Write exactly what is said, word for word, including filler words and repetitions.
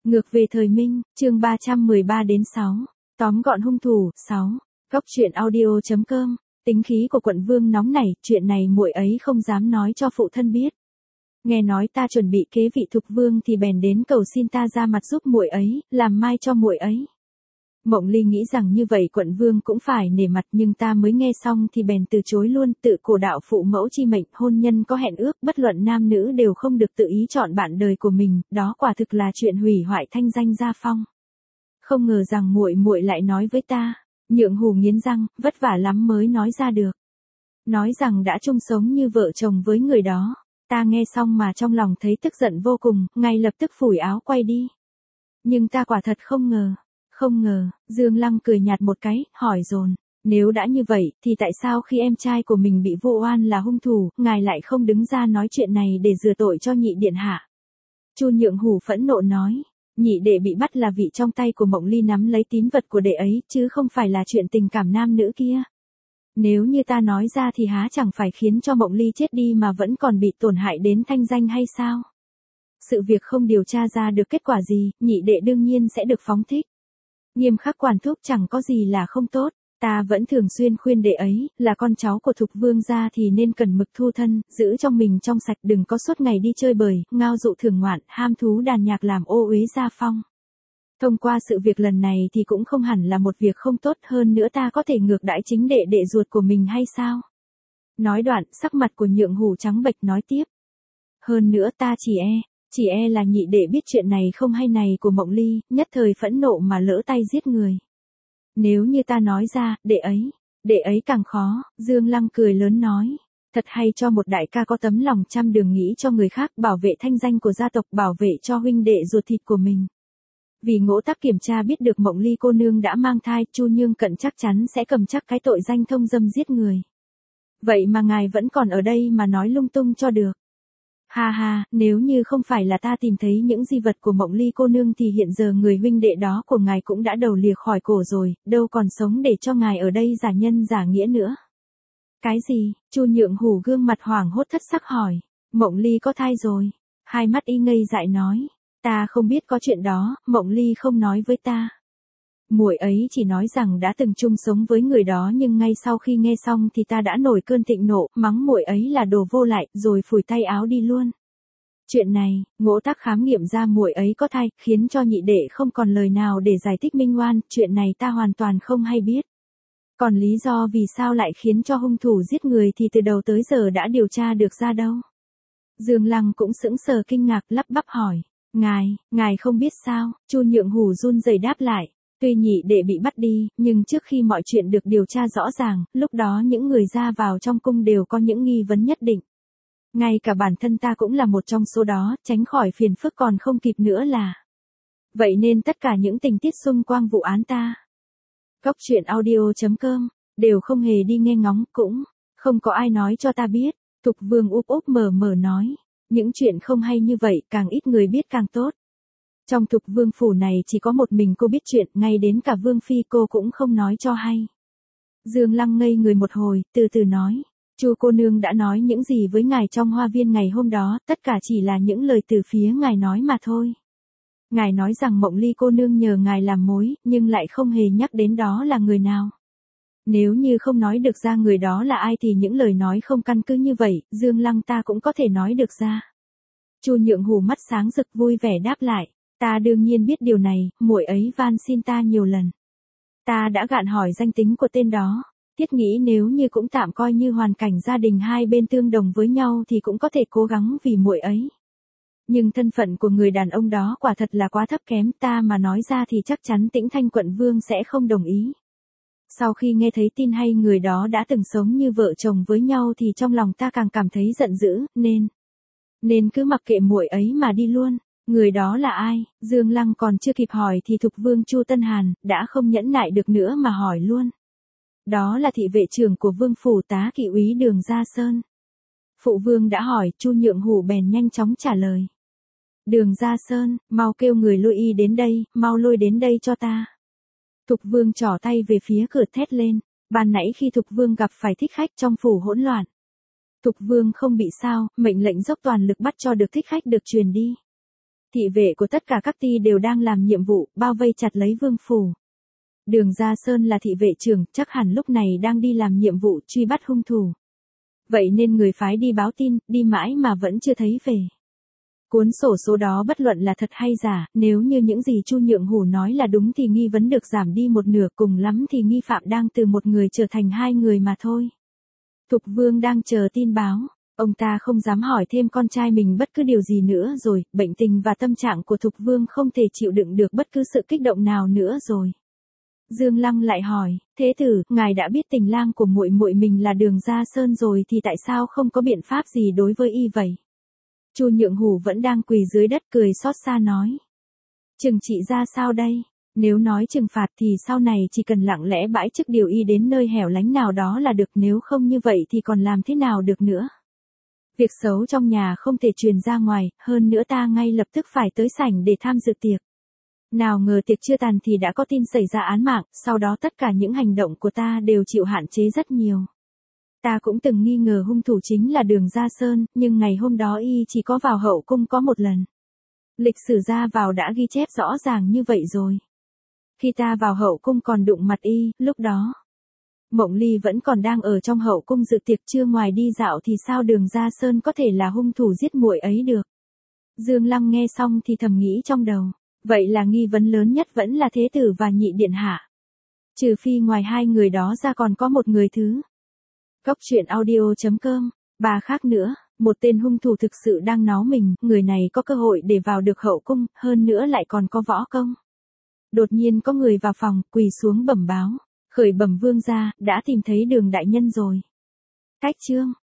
Ngược về thời Minh, chương ba trăm mười ba đến sáu. Tóm gọn hung thủ, sáu. Góc truyện audio chấm com. Tính khí của quận Vương nóng nảy, chuyện này muội ấy không dám nói cho phụ thân biết. Nghe nói ta chuẩn bị kế vị Thục Vương thì bèn đến cầu xin ta ra mặt giúp muội ấy, làm mai cho muội ấy. Mộng Ly nghĩ rằng như vậy quận Vương cũng phải nể mặt, nhưng ta mới nghe xong thì bèn từ chối luôn. Tự cổ đạo phụ mẫu chi mệnh, hôn nhân có hẹn ước, bất luận nam nữ đều không được tự ý chọn bạn đời của mình, đó quả thực là chuyện hủy hoại thanh danh gia phong. Không ngờ rằng muội muội lại nói với ta. Nhượng Hủ nghiến răng, vất vả lắm mới nói ra được. Nói rằng đã chung sống như vợ chồng với người đó. Ta nghe xong mà trong lòng thấy tức giận vô cùng, ngay lập tức phủi áo quay đi. Nhưng ta quả thật không ngờ. Không ngờ, Dương Lăng cười nhạt một cái, hỏi dồn. Nếu đã như vậy, thì tại sao khi em trai của mình bị vô oan là hung thủ, ngài lại không đứng ra nói chuyện này để rửa tội cho nhị điện hạ? Chu Nhượng Hủ phẫn nộ nói. Nhị đệ bị bắt là vì trong tay của Mộng Ly nắm lấy tín vật của đệ ấy, chứ không phải là chuyện tình cảm nam nữ kia. Nếu như ta nói ra thì há chẳng phải khiến cho Mộng Ly chết đi mà vẫn còn bị tổn hại đến thanh danh hay sao? Sự việc không điều tra ra được kết quả gì, nhị đệ đương nhiên sẽ được phóng thích. Nghiêm khắc quản thúc chẳng có gì là không tốt. Ta vẫn thường xuyên khuyên đệ ấy, là con cháu của Thục Vương gia thì nên cần mực thu thân, giữ trong mình trong sạch, đừng có suốt ngày đi chơi bời, ngao dụ thưởng ngoạn, ham thú đàn nhạc làm ô uế gia phong. Thông qua sự việc lần này thì cũng không hẳn là một việc không tốt, hơn nữa ta có thể ngược đãi chính đệ đệ ruột của mình hay sao? Nói đoạn, sắc mặt của Nhượng Hủ trắng bệch nói tiếp. Hơn nữa ta chỉ e, chỉ e là nhị đệ biết chuyện này không hay này của Mộng Ly, nhất thời phẫn nộ mà lỡ tay giết người. Nếu như ta nói ra, đệ ấy, đệ ấy càng khó. Dương Lăng cười lớn nói. Thật hay cho một đại ca có tấm lòng trăm đường nghĩ cho người khác, bảo vệ thanh danh của gia tộc, bảo vệ cho huynh đệ ruột thịt của mình. Vì Ngỗ Tắc kiểm tra biết được Mộng Ly cô nương đã mang thai, Chu Nhương Cận chắc chắn sẽ cầm chắc cái tội danh thông dâm giết người. Vậy mà ngài vẫn còn ở đây mà nói lung tung cho được. Ha ha, nếu như không phải là ta tìm thấy những di vật của Mộng Ly cô nương thì hiện giờ người huynh đệ đó của ngài cũng đã đầu lìa khỏi cổ rồi, đâu còn sống để cho ngài ở đây giả nhân giả nghĩa nữa. Cái gì? Chu Nhượng Hủ gương mặt hoảng hốt thất sắc hỏi. Mộng Ly có thai rồi? Hai mắt y ngây dại nói. Ta không biết có chuyện đó, Mộng Ly không nói với ta. Muội ấy chỉ nói rằng đã từng chung sống với người đó, nhưng ngay sau khi nghe xong thì ta đã nổi cơn thịnh nộ, mắng muội ấy là đồ vô lại, rồi phủi tay áo đi luôn. Chuyện này, Ngỗ Tắc khám nghiệm ra muội ấy có thai, khiến cho nhị đệ không còn lời nào để giải thích minh oan, chuyện này ta hoàn toàn không hay biết. Còn lý do vì sao lại khiến cho hung thủ giết người thì từ đầu tới giờ đã điều tra được ra đâu. Dương Lăng cũng sững sờ kinh ngạc, lắp bắp hỏi. Ngài, ngài không biết sao? Chu Nhượng Hủ run rẩy đáp lại. Tuy nhị đệ bị bắt đi, nhưng trước khi mọi chuyện được điều tra rõ ràng, lúc đó những người ra vào trong cung đều có những nghi vấn nhất định. Ngay cả bản thân ta cũng là một trong số đó, tránh khỏi phiền phức còn không kịp nữa là. Vậy nên tất cả những tình tiết xung quanh vụ án ta. Góc truyện audio chấm com, đều không hề đi nghe ngóng, cũng không có ai nói cho ta biết. Thục Vương úp úp mở mở nói. Những chuyện không hay như vậy, càng ít người biết càng tốt. Trong Thục Vương phủ này chỉ có một mình cô biết chuyện, ngay đến cả Vương Phi cô cũng không nói cho hay. Dương Lăng ngây người một hồi, từ từ nói. Chu cô nương đã nói những gì với ngài trong hoa viên ngày hôm đó, tất cả chỉ là những lời từ phía ngài nói mà thôi. Ngài nói rằng Mộng Ly cô nương nhờ ngài làm mối, nhưng lại không hề nhắc đến đó là người nào. Nếu như không nói được ra người đó là ai thì những lời nói không căn cứ như vậy, Dương Lăng ta cũng có thể nói được ra. Chu Nhượng Hủ mắt sáng rực vui vẻ đáp lại. Ta đương nhiên biết điều này, muội ấy van xin ta nhiều lần. Ta đã gạn hỏi danh tính của tên đó, thiết nghĩ nếu như cũng tạm coi như hoàn cảnh gia đình hai bên tương đồng với nhau thì cũng có thể cố gắng vì muội ấy. Nhưng thân phận của người đàn ông đó quả thật là quá thấp kém, ta mà nói ra thì chắc chắn Tĩnh Thanh quận vương sẽ không đồng ý. Sau khi nghe thấy tin hay người đó đã từng sống như vợ chồng với nhau thì trong lòng ta càng cảm thấy giận dữ, nên nên cứ mặc kệ muội ấy mà đi luôn. Người đó là ai? Dương Lăng còn chưa kịp hỏi thì Thục Vương Chu Tân Hàn đã không nhẫn nại được nữa mà hỏi luôn. Đó là thị vệ trưởng của Vương phủ tá kỵ úy Đường Gia Sơn. Phụ vương đã hỏi, Chu Nhượng Hủ bèn nhanh chóng trả lời. Đường Gia Sơn, mau kêu người lôi y đến đây, mau lôi đến đây cho ta. Thục Vương trỏ tay về phía cửa thét lên. Ban nãy khi Thục Vương gặp phải thích khách trong phủ hỗn loạn, Thục Vương không bị sao, mệnh lệnh dốc toàn lực bắt cho được thích khách được truyền đi. Thị vệ của tất cả các ty đều đang làm nhiệm vụ, bao vây chặt lấy vương phủ. Đường Gia Sơn là thị vệ trưởng, chắc hẳn lúc này đang đi làm nhiệm vụ truy bắt hung thủ. Vậy nên người phái đi báo tin, đi mãi mà vẫn chưa thấy về. Cuốn sổ số đó bất luận là thật hay giả, nếu như những gì Chu Nhượng Hủ nói là đúng thì nghi vấn được giảm đi một nửa, cùng lắm thì nghi phạm đang từ một người trở thành hai người mà thôi. Thục Vương đang chờ tin báo, ông ta không dám hỏi thêm con trai mình bất cứ điều gì nữa rồi, bệnh tình và tâm trạng của Thục Vương không thể chịu đựng được bất cứ sự kích động nào nữa rồi. Dương Lăng lại hỏi, thế tử, ngài đã biết tình lang của muội muội mình là Đường Gia Sơn rồi thì tại sao không có biện pháp gì đối với y vậy? Chu Nhượng Hủ vẫn đang quỳ dưới đất cười xót xa nói. Trừng trị ra sao đây? Nếu nói trừng phạt thì sau này chỉ cần lặng lẽ bãi chức điều y đến nơi hẻo lánh nào đó là được, nếu không như vậy thì còn làm thế nào được nữa? Việc xấu trong nhà không thể truyền ra ngoài, hơn nữa ta ngay lập tức phải tới sảnh để tham dự tiệc. Nào ngờ tiệc chưa tàn thì đã có tin xảy ra án mạng, sau đó tất cả những hành động của ta đều chịu hạn chế rất nhiều. Ta cũng từng nghi ngờ hung thủ chính là Đường Gia Sơn, nhưng ngày hôm đó y chỉ có vào hậu cung có một lần. Lịch sử ra vào đã ghi chép rõ ràng như vậy rồi. Khi ta vào hậu cung còn đụng mặt y, lúc đó Mộng Ly vẫn còn đang ở trong hậu cung dự tiệc, chưa ngoài đi dạo thì sao Đường Gia Sơn có thể là hung thủ giết muội ấy được? Dương Lăng nghe xong thì thầm nghĩ trong đầu, vậy là nghi vấn lớn nhất vẫn là thế tử và nhị điện hạ. Trừ phi ngoài hai người đó ra còn có một người thứ. Cốc truyện audio chấm com, bà khác nữa, một tên hung thủ thực sự đang náu mình, người này có cơ hội để vào được hậu cung, hơn nữa lại còn có võ công. Đột nhiên có người vào phòng, quỳ xuống bẩm báo, khởi bẩm vương gia, đã tìm thấy Đường đại nhân rồi. Cách chương